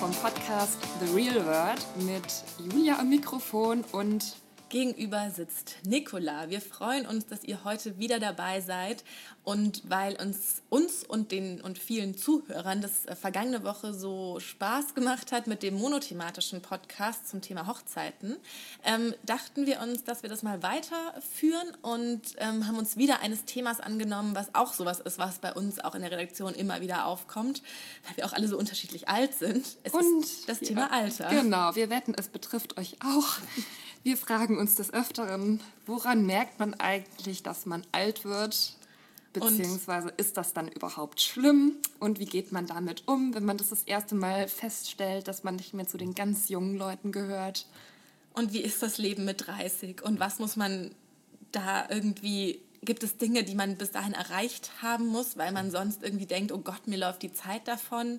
vom Podcast The Real World mit Julia am Mikrofon und gegenüber sitzt Nicola. Wir freuen uns, dass ihr heute wieder dabei seid und weil uns und vielen Zuhörern das vergangene Woche so Spaß gemacht hat mit dem monothematischen Podcast zum Thema Hochzeiten, dachten wir uns, dass wir das mal weiterführen und haben uns wieder eines Themas angenommen, was auch sowas ist, was bei uns auch in der Redaktion immer wieder aufkommt, weil wir auch alle so unterschiedlich alt sind. Es ist das Thema Alter. Genau, wir wetten, es betrifft euch auch. Wir fragen uns des Öfteren, woran merkt man eigentlich, dass man alt wird? Beziehungsweise ist das dann überhaupt schlimm? Und wie geht man damit um, wenn man das erste Mal feststellt, dass man nicht mehr zu den ganz jungen Leuten gehört? Und wie ist das Leben mit 30? Und was muss man da irgendwie... Gibt es Dinge, die man bis dahin erreicht haben muss, weil man sonst irgendwie denkt, oh Gott, mir läuft die Zeit davon?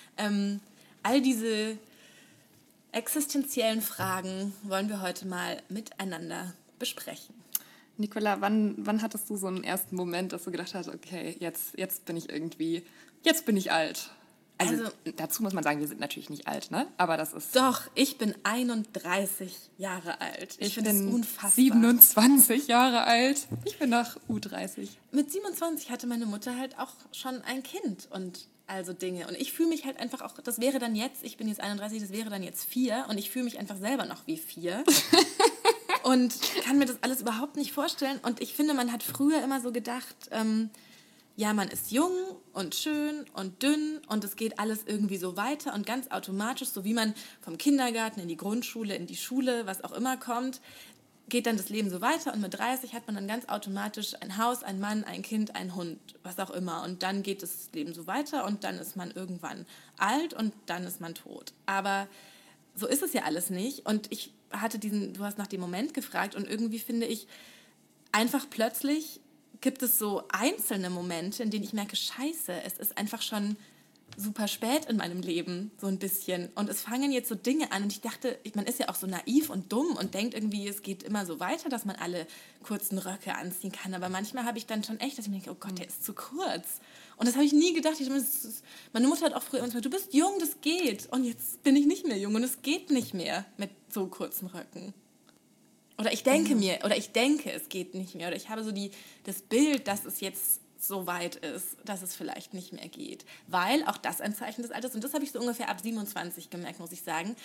All diese existenziellen Fragen wollen wir heute mal miteinander besprechen. Nicola, wann hattest du so einen ersten Moment, dass du gedacht hast, okay, jetzt bin ich alt? Also dazu muss man sagen, wir sind natürlich nicht alt, ne? Aber das ist... Doch, ich bin 31 Jahre alt. Ich bin unfassbar. 27 Jahre alt. Ich bin nach U30. Mit 27 hatte meine Mutter halt auch schon ein Kind und also Dinge. Und ich fühle mich halt einfach auch, das wäre dann jetzt, ich bin jetzt 31, das wäre dann jetzt 4 und ich fühle mich einfach selber noch wie 4. Und kann mir das alles überhaupt nicht vorstellen. Und ich finde, man hat früher immer so gedacht, ja, man ist jung und schön und dünn und es geht alles irgendwie so weiter und ganz automatisch, so wie man vom Kindergarten in die Grundschule, in die Schule, was auch immer kommt, geht dann das Leben so weiter und mit 30 hat man dann ganz automatisch ein Haus, ein Mann, ein Kind, ein Hund, was auch immer. Und dann geht das Leben so weiter und dann ist man irgendwann alt und dann ist man tot. Aber so ist es ja alles nicht. Und ich hatte du hast nach dem Moment gefragt und irgendwie finde ich, einfach plötzlich gibt es so einzelne Momente, in denen ich merke, scheiße, es ist einfach schon super spät in meinem Leben, so ein bisschen. Und es fangen jetzt so Dinge an und ich dachte, man ist ja auch so naiv und dumm und denkt irgendwie, es geht immer so weiter, dass man alle kurzen Röcke anziehen kann. Aber manchmal habe ich dann schon echt, dass ich mir denke, oh Gott, der ist zu kurz. Und das habe ich nie gedacht. Meine Mutter hat auch früher immer gesagt, du bist jung, das geht. Und jetzt bin ich nicht mehr jung und es geht nicht mehr mit so kurzen Röcken. Oder ich denke es geht nicht mehr. Oder ich habe so das Bild, dass es jetzt so weit ist, dass es vielleicht nicht mehr geht. Weil auch das ein Zeichen des Alters, und das habe ich so ungefähr ab 27 gemerkt, muss ich sagen,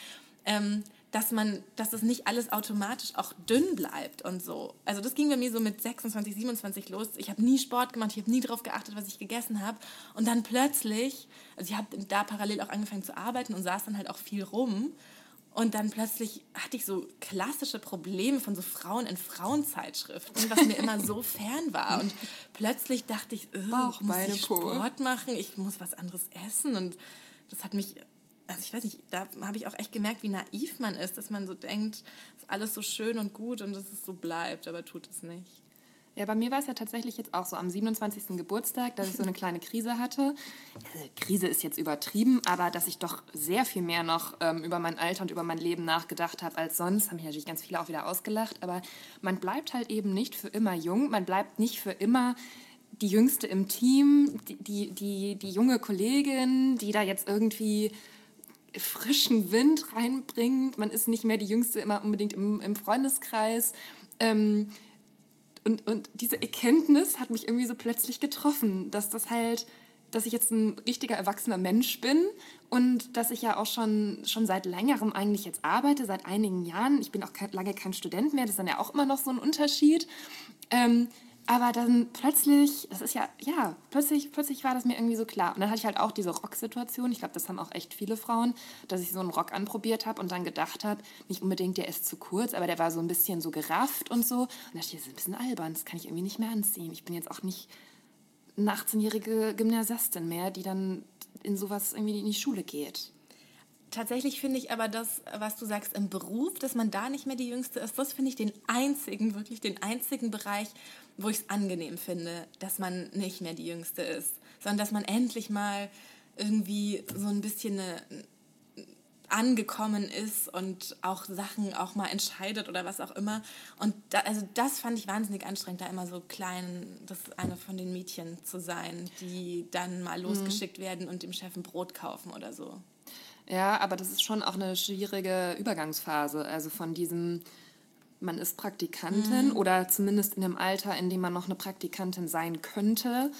dass das nicht alles automatisch auch dünn bleibt und so. Also das ging bei mir so mit 26, 27 los. Ich habe nie Sport gemacht, ich habe nie darauf geachtet, was ich gegessen habe. Und dann plötzlich, also ich habe da parallel auch angefangen zu arbeiten und saß dann halt auch viel rum. Und dann plötzlich hatte ich so klassische Probleme von so Frauen in Frauenzeitschriften, was mir immer so fern war. Und plötzlich dachte ich, muss ich Sport machen, ich muss was anderes essen. Und das hat mich, also ich weiß nicht, da habe ich auch echt gemerkt, wie naiv man ist, dass man so denkt, es ist alles so schön und gut und dass es so bleibt, aber tut es nicht. Ja, bei mir war es ja tatsächlich jetzt auch so am 27. Geburtstag, dass ich so eine kleine Krise hatte. Krise ist jetzt übertrieben, aber dass ich doch sehr viel mehr noch über mein Alter und über mein Leben nachgedacht habe als sonst. Haben mich natürlich ganz viele auch wieder ausgelacht, aber man bleibt halt eben nicht für immer jung. Man bleibt nicht für immer die Jüngste im Team, die junge Kollegin, die da jetzt irgendwie frischen Wind reinbringt. Man ist nicht mehr die Jüngste immer unbedingt im Freundeskreis. Und diese Erkenntnis hat mich irgendwie so plötzlich getroffen, dass ich jetzt ein richtiger erwachsener Mensch bin und dass ich ja auch schon seit längerem eigentlich jetzt arbeite, seit einigen Jahren. Ich bin auch lange kein Student mehr, das ist dann ja auch immer noch so ein Unterschied. Aber dann plötzlich war das mir irgendwie so klar. Und dann hatte ich halt auch diese Rocksituation, ich glaube, das haben auch echt viele Frauen, dass ich so einen Rock anprobiert habe und dann gedacht habe, nicht unbedingt, der ist zu kurz, aber der war so ein bisschen so gerafft und so. Und da dachte ich, das ist ein bisschen albern, das kann ich irgendwie nicht mehr anziehen. Ich bin jetzt auch nicht eine 18-jährige Gymnasiastin mehr, die dann in sowas irgendwie in die Schule geht. Tatsächlich finde ich aber das, was du sagst, im Beruf, dass man da nicht mehr die Jüngste ist, das finde ich den einzigen Bereich, wo ich es angenehm finde, dass man nicht mehr die Jüngste ist, sondern dass man endlich mal irgendwie so ein bisschen angekommen ist und auch Sachen auch mal entscheidet oder was auch immer. Und das fand ich wahnsinnig anstrengend, da immer so klein, das eine von den Mädchen zu sein, die dann mal losgeschickt werden und dem Chef ein Brot kaufen oder so. Ja, aber das ist schon auch eine schwierige Übergangsphase. Also von diesem, man ist Praktikantin oder zumindest in dem Alter, in dem man noch eine Praktikantin sein könnte,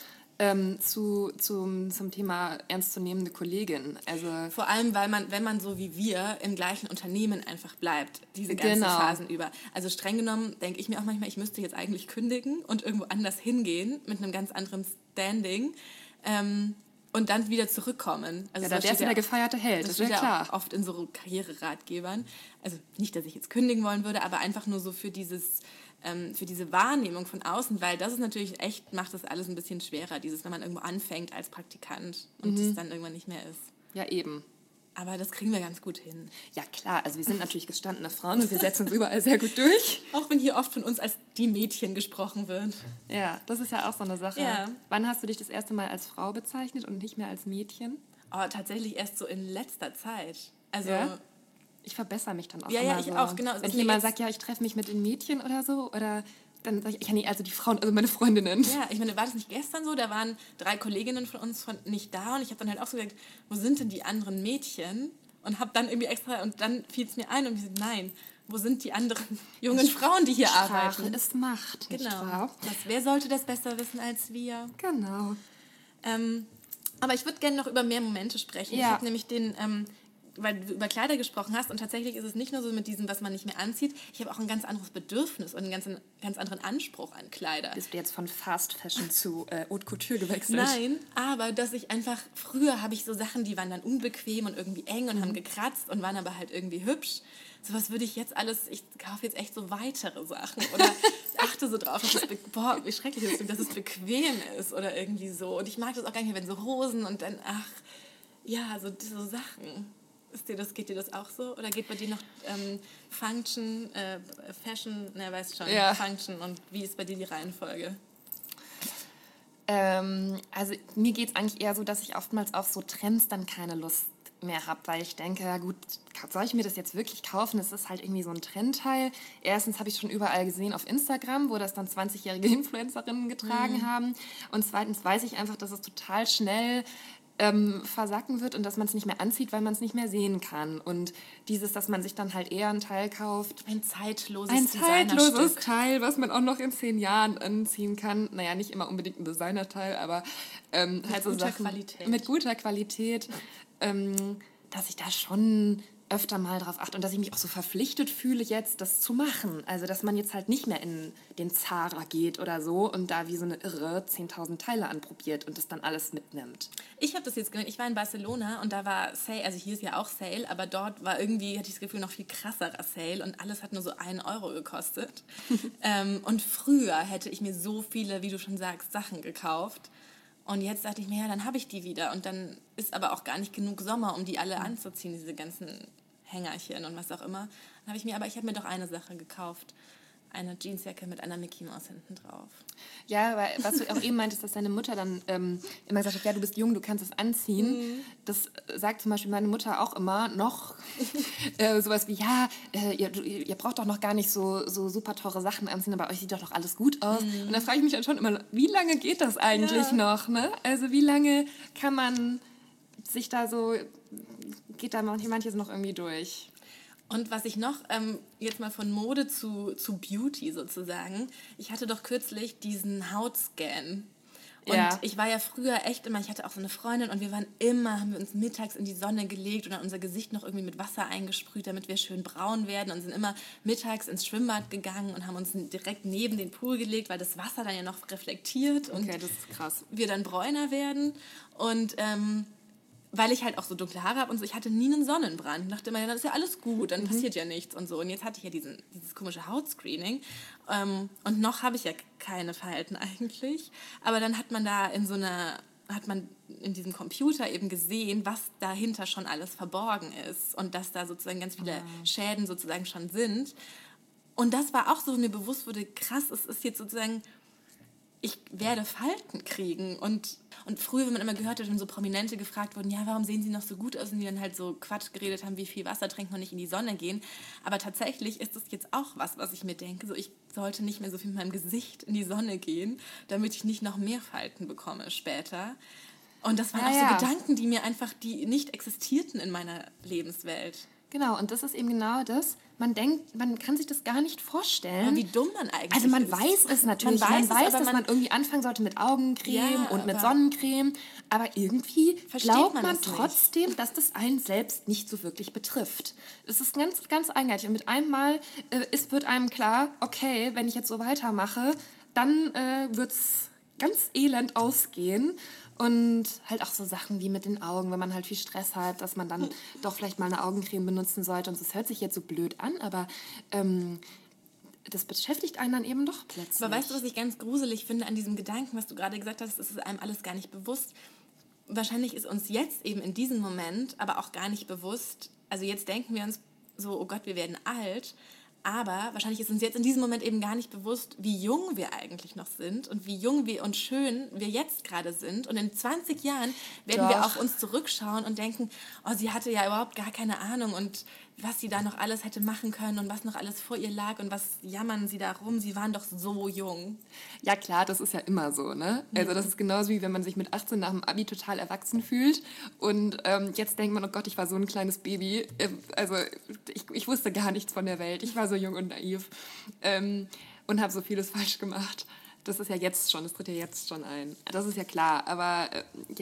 zum Thema ernstzunehmende Kollegin. Also vor allem, weil man, wenn man so wie wir im gleichen Unternehmen einfach bleibt, diese ganzen Phasen über. Also streng genommen denke ich mir auch manchmal, ich müsste jetzt eigentlich kündigen und irgendwo anders hingehen mit einem ganz anderen Standing. Und dann wieder zurückkommen. Also da wärst du der gefeierte Held, das ist ja klar. Auch oft in so Karriereratgebern. Also nicht, dass ich jetzt kündigen wollen würde, aber einfach nur so für diese Wahrnehmung von außen, weil das ist natürlich echt, macht das alles ein bisschen schwerer, wenn man irgendwo anfängt als Praktikant und es dann irgendwann nicht mehr ist. Ja, eben. Aber das kriegen wir ganz gut hin. Ja, klar. Also wir sind natürlich gestandene Frauen und wir setzen uns überall sehr gut durch. Auch wenn hier oft von uns als die Mädchen gesprochen wird. Ja, das ist ja auch so eine Sache. Ja. Wann hast du dich das erste Mal als Frau bezeichnet und nicht mehr als Mädchen? Oh, tatsächlich erst so in letzter Zeit. Also... Ja? Ich verbessere mich dann auch immer immer ich so. auch, genau. Wenn jemand sagt, ja, ich treffe mich mit den Mädchen oder so, oder dann sage ich, also die Frauen, also meine Freundinnen. Ja, ich meine, war das nicht gestern so? Da waren 3 Kolleginnen von uns nicht da und ich habe dann halt auch so gesagt, wo sind denn die anderen Mädchen? Und habe dann irgendwie extra, und dann fiel es mir ein und ich so, nein, wo sind die anderen jungen Frauen, die hier arbeiten? Sprache ist Macht, nicht wahr? Wer sollte das besser wissen als wir? Genau. Aber ich würde gerne noch über mehr Momente sprechen. Ja. Ich habe nämlich weil du über Kleider gesprochen hast und tatsächlich ist es nicht nur so mit diesem, was man nicht mehr anzieht. Ich habe auch ein ganz anderes Bedürfnis und einen ganz anderen Anspruch an Kleider. Bist du jetzt von Fast Fashion zu Haute Couture gewechselt? Nein, aber dass ich einfach, früher habe ich so Sachen, die waren dann unbequem und irgendwie eng und haben gekratzt und waren aber halt irgendwie hübsch. Sowas würde ich jetzt alles, ich kaufe jetzt echt so weitere Sachen oder achte so drauf, dass wie schrecklich ist, dass es bequem ist oder irgendwie so. Und ich mag das auch gar nicht mehr, wenn so Hosen und dann, so Sachen. Geht dir das auch so? Oder geht bei dir noch Function, Fashion, weißt schon, ja. Function und wie ist bei dir die Reihenfolge? Also mir geht es eigentlich eher so, dass ich oftmals auf so Trends dann keine Lust mehr habe, weil ich denke, ja gut, soll ich mir das jetzt wirklich kaufen? Das ist halt irgendwie so ein Trendteil. Erstens habe ich schon überall gesehen auf Instagram, wo das dann 20-jährige Influencerinnen getragen haben. Und zweitens weiß ich einfach, dass es total schnell versacken wird und dass man es nicht mehr anzieht, weil man es nicht mehr sehen kann. Und dass man sich dann halt eher ein Teil kauft. Ein zeitloses Teil, was man auch noch in 10 Jahren anziehen kann. Naja, nicht immer unbedingt ein Designerteil, aber halt so Sachen mit guter Qualität. Dass ich da schon öfter mal drauf achte und dass ich mich auch so verpflichtet fühle, jetzt das zu machen. Also, dass man jetzt halt nicht mehr in den Zara geht oder so und da wie so eine Irre 10.000 Teile anprobiert und das dann alles mitnimmt. Ich habe das jetzt gemerkt, ich war in Barcelona und da war Sale, also hier ist ja auch Sale, aber dort war irgendwie, hatte ich das Gefühl, noch viel krasserer Sale und alles hat nur so 1 Euro gekostet. Und früher hätte ich mir so viele, wie du schon sagst, Sachen gekauft. Und jetzt dachte ich mir, ja, dann habe ich die wieder. Und dann ist aber auch gar nicht genug Sommer, um die alle anzuziehen, diese ganzen Hängerchen und was auch immer. Dann ich habe mir doch eine Sache gekauft. Eine Jeansjacke mit einer Mickey Maus hinten drauf. Ja, weil was du auch eben meintest, dass deine Mutter dann immer gesagt hat, ja, du bist jung, du kannst es anziehen. Das sagt zum Beispiel meine Mutter auch immer noch. Sowas wie, ja, ihr braucht doch noch gar nicht so super teure Sachen anziehen, aber euch sieht doch noch alles gut aus. Und da frage ich mich dann schon immer, wie lange geht das eigentlich noch? Ne? Also wie lange kann man sich da so, geht da manches noch irgendwie durch? Und was ich noch, jetzt mal von Mode zu Beauty sozusagen, ich hatte doch kürzlich diesen Hautscan. Und ich war ja früher echt immer, ich hatte auch so eine Freundin und haben wir uns mittags in die Sonne gelegt und dann unser Gesicht noch irgendwie mit Wasser eingesprüht, damit wir schön braun werden und sind immer mittags ins Schwimmbad gegangen und haben uns direkt neben den Pool gelegt, weil das Wasser dann ja noch reflektiert und das ist krass. Wir dann bräuner werden. Und weil ich halt auch so dunkle Haare habe und so, ich hatte nie einen Sonnenbrand. Ich dachte immer, ja, dann ist ja alles gut, dann passiert ja nichts und so. Und jetzt hatte ich ja dieses komische Hautscreening und noch habe ich ja keine Falten eigentlich. Aber dann hat man in diesem Computer eben gesehen, was dahinter schon alles verborgen ist und dass da sozusagen ganz viele Schäden sozusagen schon sind. Und das war auch so, mir bewusst wurde, krass, es ist jetzt sozusagen, ich werde Falten kriegen. Und früher, wenn man immer gehört hat, wenn so Prominente gefragt wurden, ja, warum sehen sie noch so gut aus? Und die dann halt so Quatsch geredet haben, wie viel Wasser trinken und nicht in die Sonne gehen. Aber tatsächlich ist das jetzt auch was ich mir denke. So, ich sollte nicht mehr so viel mit meinem Gesicht in die Sonne gehen, damit ich nicht noch mehr Falten bekomme später. Und das waren auch so Gedanken, die nicht existierten in meiner Lebenswelt. Genau, und das ist eben genau das. Man denkt, man kann sich das gar nicht vorstellen. Aber wie dumm man eigentlich ist. Also man weiß es natürlich. Man weiß, dass man irgendwie anfangen sollte mit Augencreme und mit Sonnencreme. Aber irgendwie glaubt man trotzdem, dass das einen selbst nicht so wirklich betrifft. Es ist ganz, ganz eigenartig. Und mit einem Mal wird einem klar, okay, wenn ich jetzt so weitermache, dann wird es ganz elend ausgehen. Und halt auch so Sachen wie mit den Augen, wenn man halt viel Stress hat, dass man dann doch vielleicht mal eine Augencreme benutzen sollte. Und das hört sich jetzt so blöd an, aber das beschäftigt einen dann eben doch plötzlich. Aber weißt du, was ich ganz gruselig finde an diesem Gedanken, was du gerade gesagt hast, ist es einem alles gar nicht bewusst. Wahrscheinlich ist uns jetzt eben in diesem Moment aber auch gar nicht bewusst, also jetzt denken wir uns so, oh Gott, wir werden alt, aber wahrscheinlich ist uns jetzt in diesem Moment eben gar nicht bewusst, wie jung wir eigentlich noch sind und wie jung und schön wir jetzt gerade sind. Und in 20 Jahren werden wir auf uns zurückschauen und denken, oh, sie hatte ja überhaupt gar keine Ahnung und was sie da noch alles hätte machen können und was noch alles vor ihr lag und was jammern sie da rum, sie waren doch so jung. Ja klar, das ist ja immer so, ne? Also das ist genauso wie wenn man sich mit 18 nach dem Abi total erwachsen fühlt und jetzt denkt man, oh Gott, ich war so ein kleines Baby, also ich wusste gar nichts von der Welt, ich war so jung und naiv und habe so vieles falsch gemacht. Das ist ja jetzt schon, das tritt ja jetzt schon ein. Das ist ja klar, aber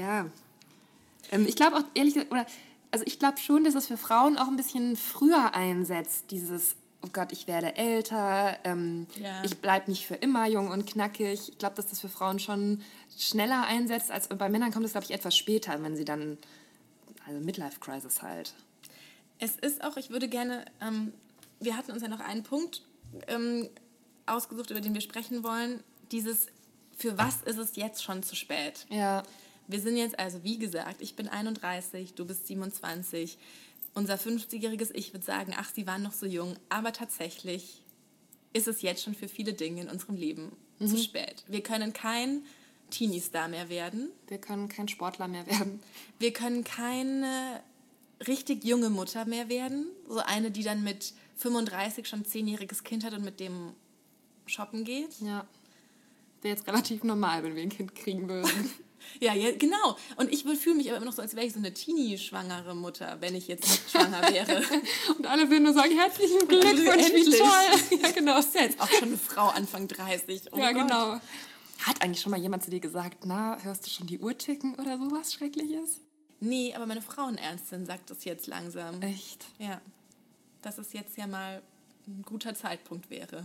ich glaube auch ehrlich gesagt, also ich glaube schon, dass es für Frauen auch ein bisschen früher einsetzt, dieses, oh Gott, ich werde älter, ich bleibe nicht für immer jung und knackig. Ich glaube, dass das für Frauen schon schneller einsetzt, als bei Männern kommt es, glaube ich, etwas später, wenn sie dann, also Midlife-Crisis halt. Es ist auch, ich würde gerne, wir hatten uns ja noch einen Punkt ausgesucht, über den wir sprechen wollen, dieses, für was ist es jetzt schon zu spät? Ja. Wir sind jetzt also, wie gesagt, ich bin 31, du bist 27. Unser 50-jähriges Ich wird sagen, ach, sie waren noch so jung. Aber tatsächlich ist es jetzt schon für viele Dinge in unserem Leben zu spät. Wir können kein Teenie-Star mehr werden. Wir können kein Sportler mehr werden. Wir können keine richtig junge Mutter mehr werden. So eine, die dann mit 35 schon ein 10-jähriges Kind hat und mit dem shoppen geht. Ja. Wäre jetzt relativ normal, wenn wir ein Kind kriegen würden. Ja, genau. Und ich fühle mich aber immer noch so, als wäre ich so eine Teenie-schwangere Mutter, wenn ich jetzt nicht schwanger wäre. Und alle würden nur sagen, herzlichen Glückwunsch, wie toll. Ja, genau. Ist ja jetzt auch schon eine Frau Anfang 30. Oh ja, Gott. Genau. Hat eigentlich schon mal jemand zu dir gesagt, na, hörst du schon die Uhr ticken oder sowas Schreckliches? Nee, aber meine Frauenärztin sagt das jetzt langsam. Echt? Ja. Dass es jetzt ja mal ein guter Zeitpunkt wäre.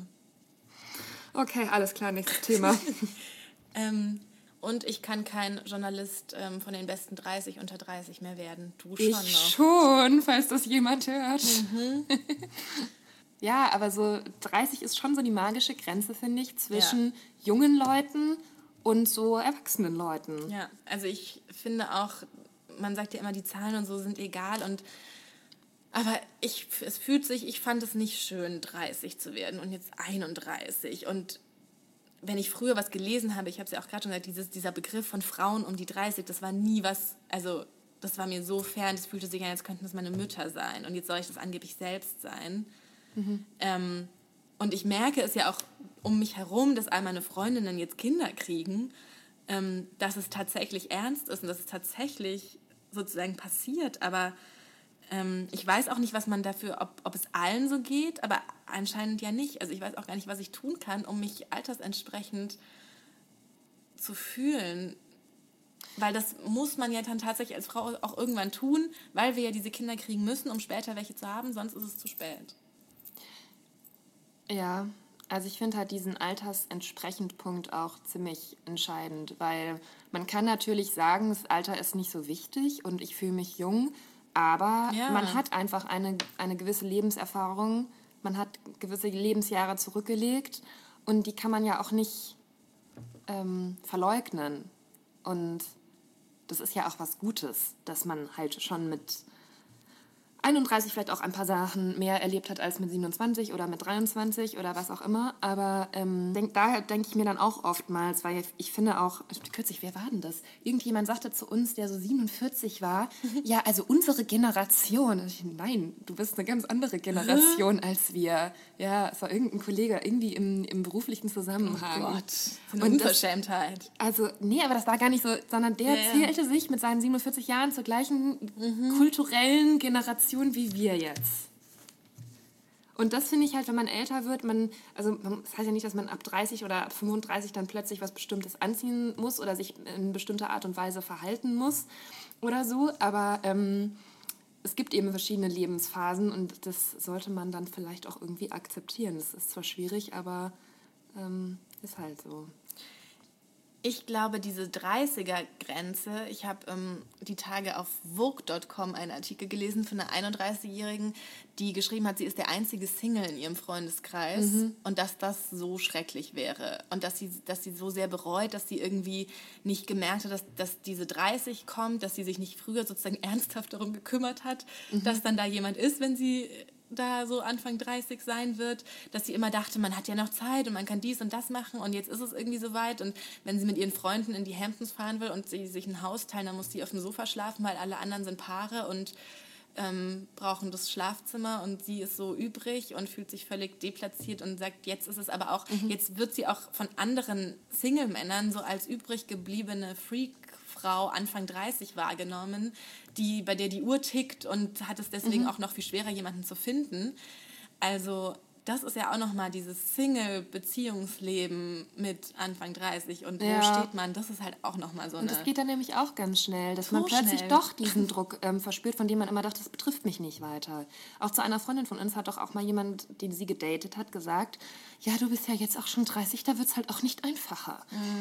Okay, alles klar, nächstes Thema. Und ich kann kein Journalist von den besten 30 unter 30 mehr werden. Du schon noch. Ich schon, falls das jemand hört. Ja, aber so 30 ist schon so die magische Grenze, finde ich, zwischen jungen Leuten und so erwachsenen Leuten. Ja, also ich finde auch, man sagt ja immer, die Zahlen und so sind egal. Aber ich fand es nicht schön, 30 zu werden und jetzt 31. Und wenn ich früher was gelesen habe, ich habe es ja auch gerade schon gesagt, dieser Begriff von Frauen um die 30, das war nie was, also das war mir so fern, das fühlte sich an, als könnten das meine Mütter sein und jetzt soll ich das angeblich selbst sein. Und ich merke es ja auch um mich herum, dass all meine Freundinnen jetzt Kinder kriegen, dass es tatsächlich ernst ist und dass es tatsächlich sozusagen passiert, aber ich weiß auch nicht, was man dafür, ob es allen so geht, aber anscheinend ja nicht. Also ich weiß auch gar nicht, was ich tun kann, um mich altersentsprechend zu fühlen. Weil das muss man ja dann tatsächlich als Frau auch irgendwann tun, weil wir ja diese Kinder kriegen müssen, um später welche zu haben, sonst ist es zu spät. Ja, also ich finde halt diesen Altersentsprechend-Punkt auch ziemlich entscheidend, weil man kann natürlich sagen, das Alter ist nicht so wichtig und ich fühle mich jung, aber man hat einfach eine gewisse Lebenserfahrung, man hat gewisse Lebensjahre zurückgelegt und die kann man ja auch nicht verleugnen. Und das ist ja auch was Gutes, dass man halt schon mit 31 vielleicht auch ein paar Sachen mehr erlebt hat als mit 27 oder mit 23 oder was auch immer. Aber daher denke ich mir dann auch oftmals, weil ich finde auch, kürzlich, wer war denn das? Irgendjemand sagte zu uns, der so 47 war, ja, also unsere Generation. Und ich, nein, du bist eine ganz andere Generation als wir. Ja, es war irgendein Kollege, irgendwie im beruflichen Zusammenhang. Oh Gott, so eine Unverschämtheit. Also, nee, aber das war gar nicht so, sondern der zählte sich mit seinen 47 Jahren zur gleichen kulturellen Generation wie wir jetzt. Und das finde ich halt, wenn man älter wird, das heißt ja nicht, dass man ab 30 oder ab 35 dann plötzlich was Bestimmtes anziehen muss oder sich in bestimmter Art und Weise verhalten muss oder so, aber es gibt eben verschiedene Lebensphasen und das sollte man dann vielleicht auch irgendwie akzeptieren. Das ist zwar schwierig, aber ist halt so. Ich glaube, diese 30er-Grenze, ich habe die Tage auf Vogue.com einen Artikel gelesen von einer 31-Jährigen, die geschrieben hat, sie ist der einzige Single in ihrem Freundeskreis und dass das so schrecklich wäre und dass sie so sehr bereut, dass sie irgendwie nicht gemerkt hat, dass diese 30 kommt, dass sie sich nicht früher sozusagen ernsthaft darum gekümmert hat, dass dann da jemand ist, wenn sie da so Anfang 30 sein wird, dass sie immer dachte, man hat ja noch Zeit und man kann dies und das machen und jetzt ist es irgendwie soweit und wenn sie mit ihren Freunden in die Hamptons fahren will und sie sich ein Haus teilen, dann muss sie auf dem Sofa schlafen, weil alle anderen sind Paare und brauchen das Schlafzimmer und sie ist so übrig und fühlt sich völlig deplatziert und sagt, jetzt ist es aber auch, jetzt wird sie auch von anderen Single-Männern so als übrig gebliebene Freak-Frau Anfang 30 wahrgenommen, bei der die Uhr tickt und hat es deswegen auch noch viel schwerer, jemanden zu finden. Also das ist ja auch nochmal dieses Single-Beziehungsleben mit Anfang 30 und wo steht man, das ist halt auch nochmal so eine... Und das geht dann nämlich auch ganz schnell, dass man plötzlich doch diesen Druck verspürt, von dem man immer dachte, das betrifft mich nicht weiter. Auch zu einer Freundin von uns hat doch auch mal jemand, den sie gedatet hat, gesagt, ja, du bist ja jetzt auch schon 30, da wird es halt auch nicht einfacher.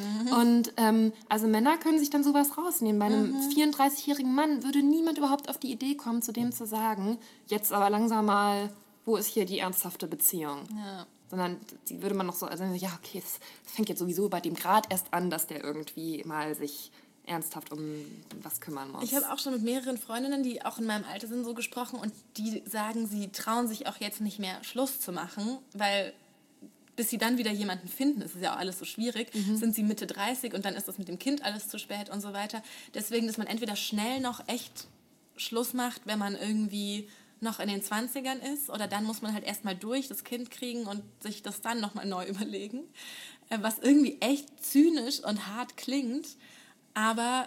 Und also Männer können sich dann sowas rausnehmen. Bei einem 34-jährigen Mann würde niemand überhaupt auf die Idee kommen, zu dem zu sagen, jetzt aber langsam mal... Wo ist hier die ernsthafte Beziehung? Ja. Sondern die würde man noch so, also ja, okay, es fängt jetzt sowieso bei dem Grad erst an, dass der irgendwie mal sich ernsthaft um was kümmern muss. Ich habe auch schon mit mehreren Freundinnen, die auch in meinem Alter sind, so gesprochen und die sagen, sie trauen sich auch jetzt nicht mehr Schluss zu machen, weil bis sie dann wieder jemanden finden, ist es ja auch alles so schwierig, sind sie Mitte 30 und dann ist das mit dem Kind alles zu spät und so weiter. Deswegen, dass man entweder schnell noch echt Schluss macht, wenn man irgendwie noch in den 20ern ist oder dann muss man halt erstmal durch das Kind kriegen und sich das dann nochmal neu überlegen, was irgendwie echt zynisch und hart klingt, aber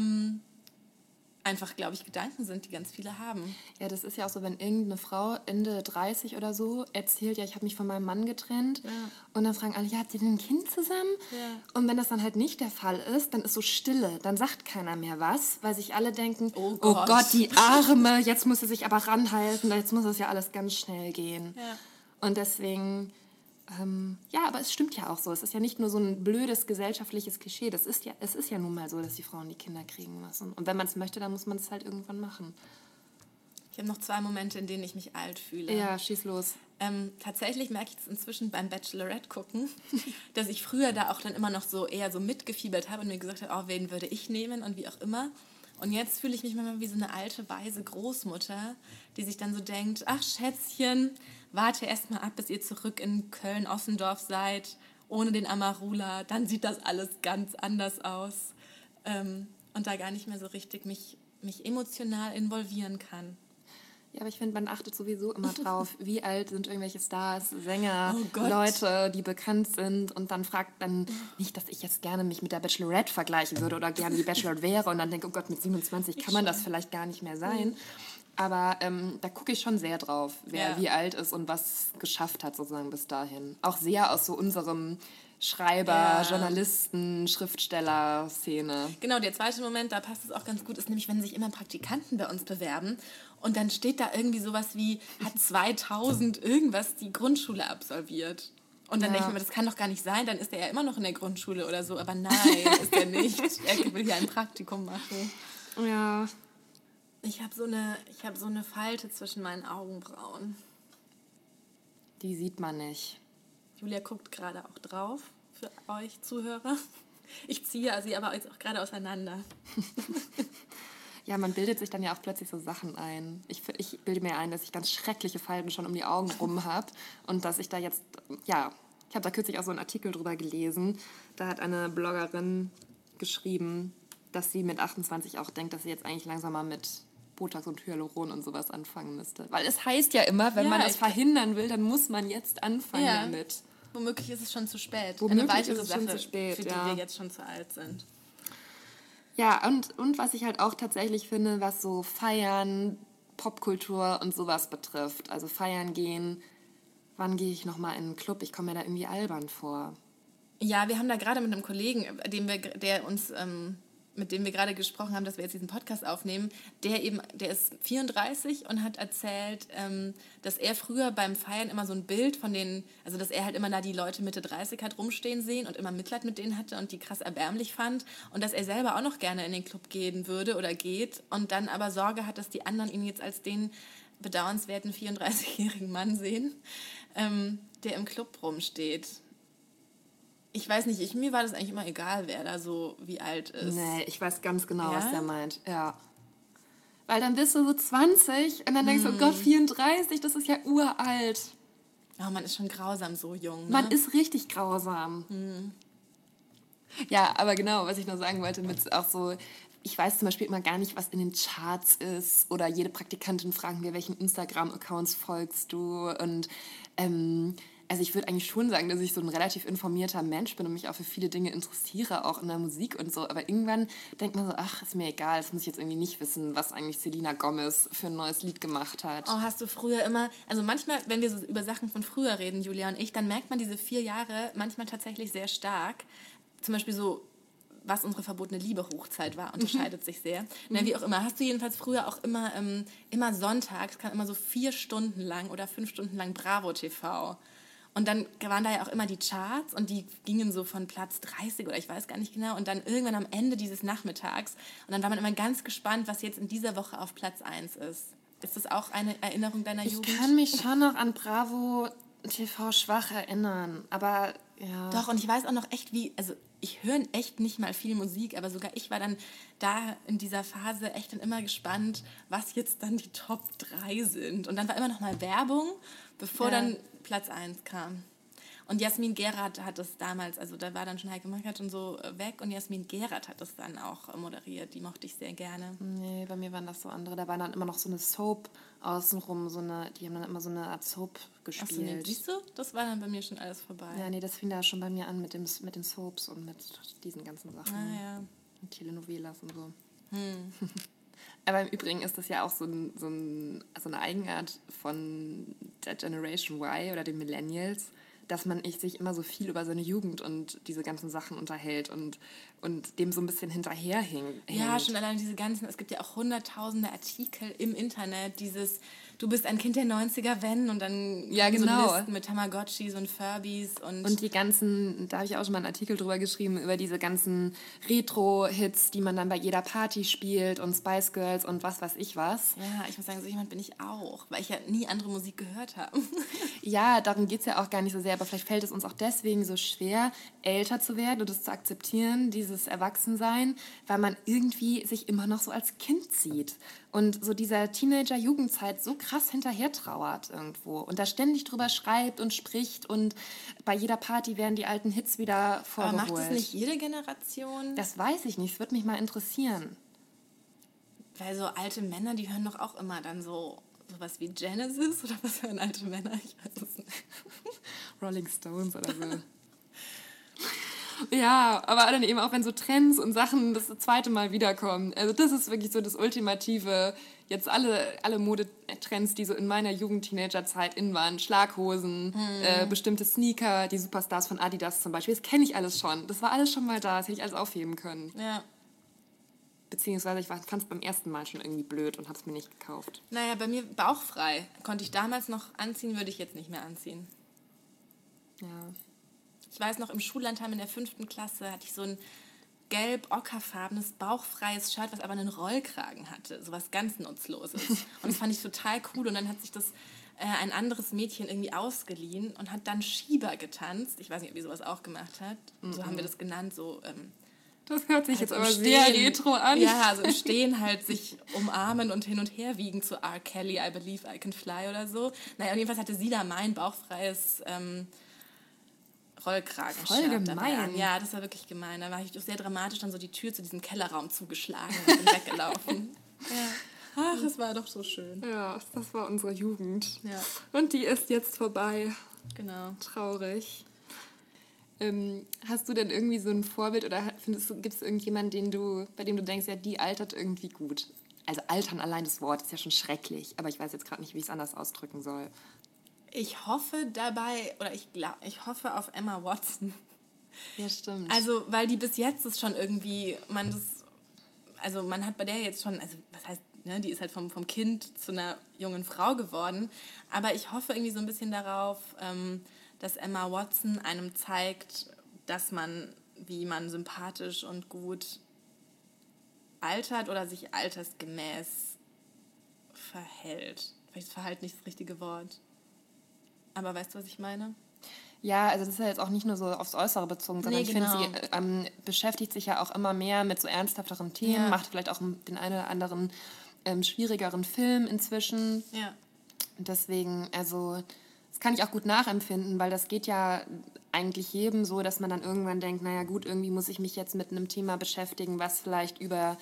einfach, glaube ich, Gedanken sind, die ganz viele haben. Ja, das ist ja auch so, wenn irgendeine Frau Ende 30 oder so erzählt, ja, ich habe mich von meinem Mann getrennt und dann fragen alle, ja, habt ihr denn ein Kind zusammen? Ja. Und wenn das dann halt nicht der Fall ist, dann ist so Stille, dann sagt keiner mehr was, weil sich alle denken, oh Gott, die Arme, jetzt muss sie sich aber ranhalten, jetzt muss es ja alles ganz schnell gehen. Ja. Und deswegen... ja, aber es stimmt ja auch so. Es ist ja nicht nur so ein blödes gesellschaftliches Klischee. Es ist ja nun mal so, dass die Frauen die Kinder kriegen müssen. Und wenn man es möchte, dann muss man es halt irgendwann machen. Ich habe noch 2 Momente, in denen ich mich alt fühle. Ja, schieß los. Tatsächlich merke ich das inzwischen beim Bachelorette gucken, dass ich früher da auch dann immer noch so eher so mitgefiebert habe und mir gesagt habe, oh, wen würde ich nehmen und wie auch immer. Und jetzt fühle ich mich manchmal wie so eine alte, weise Großmutter, die sich dann so denkt, ach Schätzchen, warte erst mal ab, bis ihr zurück in Köln-Ossendorf seid, ohne den Amarula, dann sieht das alles ganz anders aus. Und da gar nicht mehr so richtig mich emotional involvieren kann. Ja, aber ich finde, man achtet sowieso immer drauf, wie alt sind irgendwelche Stars, Sänger, Leute, die bekannt sind und dann fragt dann nicht, dass ich jetzt gerne mich mit der Bachelorette vergleichen würde oder gerne die Bachelorette wäre und dann denke, oh Gott, mit 27 kann man das vielleicht gar nicht mehr sein. Aber da gucke ich schon sehr drauf, wer wie alt ist und was geschafft hat sozusagen bis dahin. Auch sehr aus so unserem Schreiber, Journalisten, Schriftsteller-Szene. Genau, der zweite Moment, da passt es auch ganz gut, ist nämlich, wenn sich immer Praktikanten bei uns bewerben und dann steht da irgendwie sowas wie, hat 2000 irgendwas die Grundschule absolviert. Und dann denke ich mir, das kann doch gar nicht sein, dann ist er ja immer noch in der Grundschule oder so. Aber nein, ist er nicht. Er will ja ein Praktikum machen. Ja. Ich habe so eine Falte zwischen meinen Augenbrauen. Die sieht man nicht. Julia guckt gerade auch drauf, für euch Zuhörer. Ich ziehe sie aber jetzt auch gerade auseinander. Ja, man bildet sich dann ja auch plötzlich so Sachen ein. Ich bilde mir ein, dass ich ganz schreckliche Falten schon um die Augen rum habe und dass ich da jetzt, ja, ich habe da kürzlich auch so einen Artikel drüber gelesen. Da hat eine Bloggerin geschrieben, dass sie mit 28 auch denkt, dass sie jetzt eigentlich langsam mal mit Botox und Hyaluron und sowas anfangen müsste. Weil es heißt ja immer, wenn man das verhindern will, dann muss man jetzt anfangen damit. Womöglich ist es schon zu spät. Womöglich eine weitere ist es Sache, schon zu spät, für die wir jetzt schon zu alt sind. Ja, und was ich halt auch tatsächlich finde, was so Feiern, Popkultur und sowas betrifft. Also feiern gehen, wann gehe ich nochmal in einen Club? Ich komme mir da irgendwie albern vor. Ja, wir haben da gerade mit einem Kollegen, mit dem wir gerade gesprochen haben, dass wir jetzt diesen Podcast aufnehmen, der ist 34 und hat erzählt, dass er früher beim Feiern immer so ein Bild von denen, also dass er halt immer da die Leute Mitte 30 hat rumstehen sehen und immer Mitleid mit denen hatte und die krass erbärmlich fand und dass er selber auch noch gerne in den Club gehen würde oder geht und dann aber Sorge hat, dass die anderen ihn jetzt als den bedauernswerten 34-jährigen Mann sehen, der im Club rumsteht. Ich weiß nicht, mir war das eigentlich immer egal, wer da so wie alt ist. Nee, ich weiß ganz genau, was der meint. Ja. Weil dann bist du so 20 und dann denkst du, oh Gott, 34, das ist ja uralt. Oh, man ist schon grausam so jung. Ne? Man ist richtig grausam. Ja, aber genau, was ich noch sagen wollte, mit auch so, ich weiß zum Beispiel immer gar nicht, was in den Charts ist oder jede Praktikantin fragt mir, welchen Instagram-Accounts folgst du und also ich würde eigentlich schon sagen, dass ich so ein relativ informierter Mensch bin und mich auch für viele Dinge interessiere, auch in der Musik und so. Aber irgendwann denkt man so, ach, ist mir egal, das muss ich jetzt irgendwie nicht wissen, was eigentlich Selena Gomez für ein neues Lied gemacht hat. Oh, hast du früher immer, also manchmal, wenn wir so über Sachen von früher reden, Julia und ich, dann merkt man diese 4 Jahre manchmal tatsächlich sehr stark. Zum Beispiel so, was unsere verbotene Liebe-Hochzeit war, unterscheidet sich sehr. Na, wie auch immer, hast du jedenfalls früher auch immer sonntags, kam immer so 4 Stunden lang oder 5 Stunden lang Bravo TV. Und dann waren da ja auch immer die Charts und die gingen so von Platz 30 oder ich weiß gar nicht genau und dann irgendwann am Ende dieses Nachmittags und dann war man immer ganz gespannt, was jetzt in dieser Woche auf Platz 1 ist. Ist das auch eine Erinnerung deiner Jugend? Ich kann mich schon noch an Bravo TV schwach erinnern, aber ja. Doch, und ich weiß auch noch echt also ich höre echt nicht mal viel Musik, aber sogar ich war dann da in dieser Phase echt dann immer gespannt, was jetzt dann die Top 3 sind. Und dann war immer noch mal Werbung, bevor dann Platz 1 kam. Und Jasmin Gerard hat das damals, also da war dann schon Heike Makatsch und so weg und Jasmin Gerard hat das dann auch moderiert. Die mochte ich sehr gerne. Nee, bei mir waren das so andere. Da war dann immer noch so eine Soap außenrum, die haben dann immer so eine Art Soap gespielt. Achso, nee, siehst du? Das war dann bei mir schon alles vorbei. Ja, nee, das fing da schon bei mir an mit den Soaps und mit diesen ganzen Sachen. Ah, ja. Und Telenovelas und so. Aber im Übrigen ist das ja auch so eine Eigenart von der Generation Y oder den Millennials, dass man sich immer so viel über seine Jugend und diese ganzen Sachen unterhält und dem so ein bisschen hinterherhängt. Ja, schon allein diese ganzen, es gibt ja auch hunderttausende Artikel im Internet, du bist ein Kind der 90er, wenn, und dann ja, genau. so Listen mit Tamagotchis und Furbies und die ganzen, da habe ich auch schon mal einen Artikel drüber geschrieben, über diese ganzen Retro-Hits, die man dann bei jeder Party spielt und Spice Girls und was weiß ich was. Ja, ich muss sagen, so jemand bin ich auch, weil ich ja nie andere Musik gehört habe. Ja, darum geht es ja auch gar nicht so sehr, aber vielleicht fällt es uns auch deswegen so schwer, älter zu werden und es zu akzeptieren, dieses Erwachsensein, weil man irgendwie sich immer noch so als Kind sieht und so dieser Teenager-Jugendzeit so krass hinterher trauert irgendwo und da ständig drüber schreibt und spricht und bei jeder Party werden die alten Hits wieder vorgeholt. Aber macht das nicht jede Generation? Das weiß ich nicht, es würde mich mal interessieren. Weil so alte Männer, die hören doch auch immer dann sowas wie Genesis oder was hören alte Männer? Ich weiß es nicht. Rolling Stones oder so. Ja, aber dann eben auch, wenn so Trends und Sachen das zweite Mal wiederkommen. Also das ist wirklich so das Ultimative. Jetzt alle Modetrends, die so in meiner Jugend-Teenager-Zeit in waren. Schlaghosen, bestimmte Sneaker, die Superstars von Adidas zum Beispiel. Das kenne ich alles schon. Das war alles schon mal da. Das hätte ich alles aufheben können. Ja. Beziehungsweise ich fand es beim ersten Mal schon irgendwie blöd und habe es mir nicht gekauft. Naja, bei mir bauchfrei. Konnte ich damals noch anziehen, würde ich jetzt nicht mehr anziehen. Ja. Ich weiß noch, im Schullandheim in der 5. Klasse hatte ich so ein gelb-ockerfarbenes, bauchfreies Shirt, was aber einen Rollkragen hatte. So was ganz Nutzloses. Und das fand ich total cool. Und dann hat sich das ein anderes Mädchen irgendwie ausgeliehen und hat dann Schieber getanzt. Ich weiß nicht, ob ihr sowas auch gemacht habt. So haben wir das genannt, so Das hört sich jetzt im aber sehr retro an. Ja, also im Stehen halt sich umarmen und hin und her wiegen zu R. Kelly, I Believe I Can Fly oder so. Naja, und jedenfalls hatte sie da mein bauchfreies Rollkragenshirt Voll dabei an. gemein. Ja, das war wirklich gemein. Da war ich auch sehr dramatisch dann so die Tür zu diesem Kellerraum zugeschlagen und bin weggelaufen. Ja. Ach, es war doch so schön. Ja, das war unsere Jugend. Ja. Und die ist jetzt vorbei. Genau. Traurig. Hast du denn irgendwie so ein Vorbild oder gibt es irgendjemanden, bei dem du denkst, ja, die altert irgendwie gut? Also altern, allein das Wort ist ja schon schrecklich, aber ich weiß jetzt gerade nicht, wie ich es anders ausdrücken soll. Ich hoffe dabei, oder ich hoffe auf Emma Watson. Ja, stimmt. Also, weil die bis jetzt ist schon irgendwie, man hat bei der jetzt schon, also was heißt, ne, die ist halt vom Kind zu einer jungen Frau geworden, aber ich hoffe irgendwie so ein bisschen darauf, dass Emma Watson einem zeigt, wie man sympathisch und gut altert oder sich altersgemäß verhält. Vielleicht ist Verhalten nicht das richtige Wort. Aber weißt du, was ich meine? Ja, also das ist ja jetzt auch nicht nur so aufs Äußere bezogen, sondern ich finde, sie beschäftigt sich ja auch immer mehr mit so ernsthafteren Themen, macht vielleicht auch den einen oder anderen schwierigeren Film inzwischen. Ja. Und deswegen, also das kann ich auch gut nachempfinden, weil das geht ja eigentlich jedem so, dass man dann irgendwann denkt, naja gut, irgendwie muss ich mich jetzt mit einem Thema beschäftigen, was vielleicht über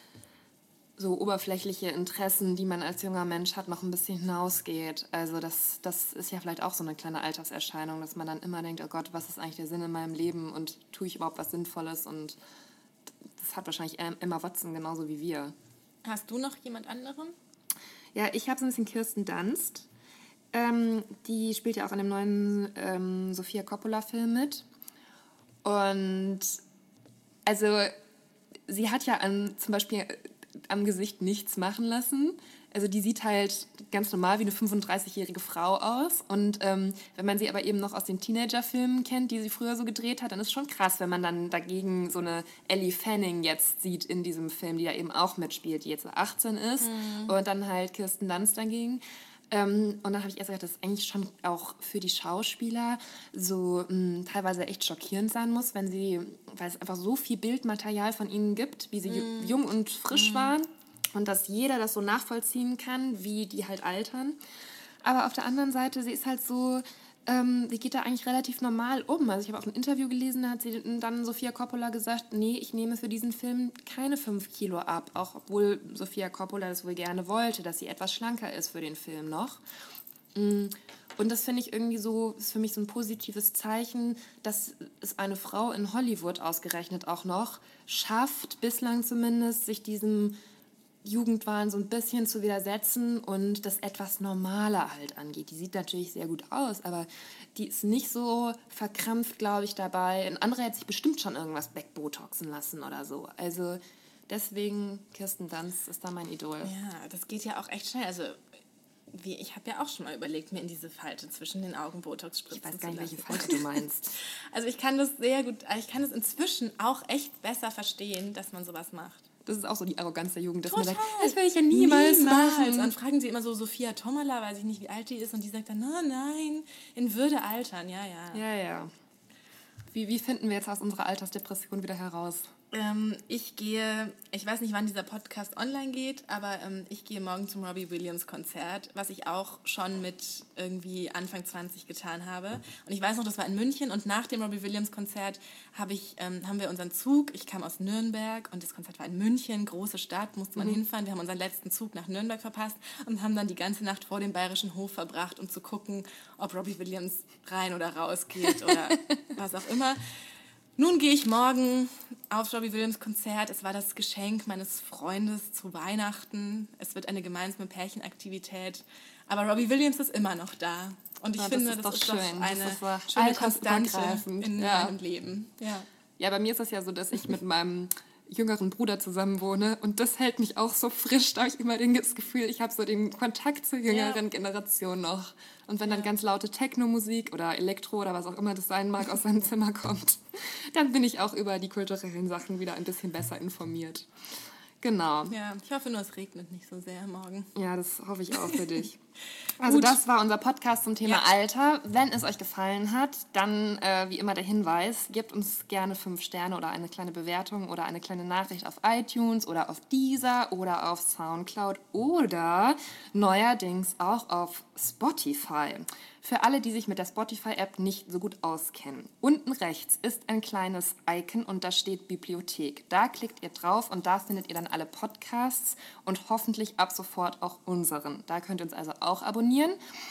so oberflächliche Interessen, die man als junger Mensch hat, noch ein bisschen hinausgeht. Also das ist ja vielleicht auch so eine kleine Alterserscheinung, dass man dann immer denkt, oh Gott, was ist eigentlich der Sinn in meinem Leben und tue ich überhaupt was Sinnvolles? Und das hat wahrscheinlich Emma Watson genauso wie wir. Hast du noch jemand anderen? Ja, ich habe so ein bisschen Kirsten Dunst. Die spielt ja auch in dem neuen Sofia Coppola-Film mit. Und also sie hat ja zum Beispiel am Gesicht nichts machen lassen. Also die sieht halt ganz normal wie eine 35-jährige Frau aus. Und wenn man sie aber eben noch aus den Teenager-Filmen kennt, die sie früher so gedreht hat, dann ist schon krass, wenn man dann dagegen so eine Ellie Fanning jetzt sieht in diesem Film, die da eben auch mitspielt, die jetzt 18 ist. Und dann halt Kirsten Dunst dagegen. Und dann habe ich erst gedacht, dass es eigentlich schon auch für die Schauspieler so teilweise echt schockierend sein muss, weil es einfach so viel Bildmaterial von ihnen gibt, wie sie jung und frisch waren und dass jeder das so nachvollziehen kann, wie die halt altern. Aber auf der anderen Seite, sie ist halt so, sie geht da eigentlich relativ normal um. Also ich habe auch ein Interview gelesen, da hat sie dann Sofia Coppola gesagt, nee, ich nehme für diesen Film keine 5 Kilo ab, auch obwohl Sofia Coppola das wohl gerne wollte, dass sie etwas schlanker ist für den Film noch. Und das finde ich irgendwie so, ist für mich so ein positives Zeichen, dass es eine Frau in Hollywood ausgerechnet auch noch schafft, bislang zumindest, sich diesem Jugendwahn so ein bisschen zu widersetzen und das etwas normaler halt angeht. Die sieht natürlich sehr gut aus, aber die ist nicht so verkrampft, glaube ich, dabei. Ein anderer hätte sich bestimmt schon irgendwas wegbotoxen lassen oder so. Also deswegen, Kirsten Dunst ist da mein Idol. Ja, das geht ja auch echt schnell. Also ich habe ja auch schon mal überlegt, mir in diese Falte zwischen den Augen Botox spritzen zu lassen. Ich weiß gar nicht, welche Falte du meinst. Also ich kann das sehr gut, ich kann das inzwischen auch echt besser verstehen, dass man sowas macht. Das ist auch so die Arroganz der Jugend, dass Total. man sagt, das will ich ja niemals machen. Dann fragen sie immer so Sophia Tomala, weiß ich nicht, wie alt die ist, und die sagt dann, nein, in Würde altern, ja. Ja. Wie finden wir jetzt aus unserer Altersdepression wieder heraus? Ich weiß nicht, wann dieser Podcast online geht, aber ich gehe morgen zum Robbie Williams Konzert, was ich auch schon mit irgendwie Anfang 20 getan habe. Und ich weiß noch, das war in München, und nach dem Robbie Williams Konzert haben wir unseren Zug, ich kam aus Nürnberg und das Konzert war in München, große Stadt, musste man hinfahren. Wir haben unseren letzten Zug nach Nürnberg verpasst und haben dann die ganze Nacht vor dem Bayerischen Hof verbracht, um zu gucken, ob Robbie Williams rein oder raus geht oder was auch immer. Nun gehe ich morgen auf Robbie Williams Konzert. Es war das Geschenk meines Freundes zu Weihnachten. Es wird eine gemeinsame Pärchenaktivität. Aber Robbie Williams ist immer noch da. Und ich finde, das ist doch eine schöne Konstante in meinem Leben. Ja, bei mir ist es ja so, dass ich mit meinem jüngeren Bruder zusammen wohne und das hält mich auch so frisch, da habe ich immer das Gefühl, ich habe so den Kontakt zur jüngeren Generation noch. Und wenn dann ganz laute Techno-Musik oder Elektro oder was auch immer das sein mag aus seinem Zimmer kommt, dann bin ich auch über die kulturellen Sachen wieder ein bisschen besser informiert. Genau. Ja, ich hoffe nur, es regnet nicht so sehr morgen. Ja, das hoffe ich auch für dich. Also das war unser Podcast zum Thema Alter. Wenn es euch gefallen hat, dann wie immer der Hinweis, gebt uns gerne 5 Sterne oder eine kleine Bewertung oder eine kleine Nachricht auf iTunes oder auf Deezer oder auf Soundcloud oder neuerdings auch auf Spotify. Für alle, die sich mit der Spotify-App nicht so gut auskennen. Unten rechts ist ein kleines Icon und da steht Bibliothek. Da klickt ihr drauf und da findet ihr dann alle Podcasts und hoffentlich ab sofort auch unseren. Da könnt ihr uns also auch abonnieren.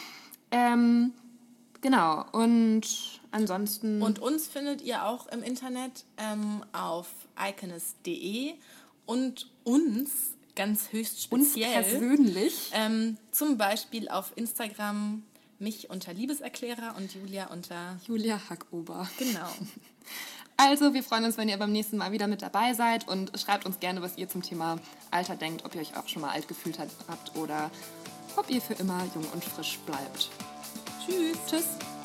Genau, und ansonsten... Und uns findet ihr auch im Internet auf iconist.de und uns ganz höchst speziell. Uns persönlich. Zum Beispiel auf Instagram mich unter Liebeserklärer und Julia unter... Julia Hackober. Genau. Also, wir freuen uns, wenn ihr beim nächsten Mal wieder mit dabei seid und schreibt uns gerne, was ihr zum Thema Alter denkt, ob ihr euch auch schon mal alt gefühlt habt oder ob ihr für immer jung und frisch bleibt. Tschüss. Tschüss.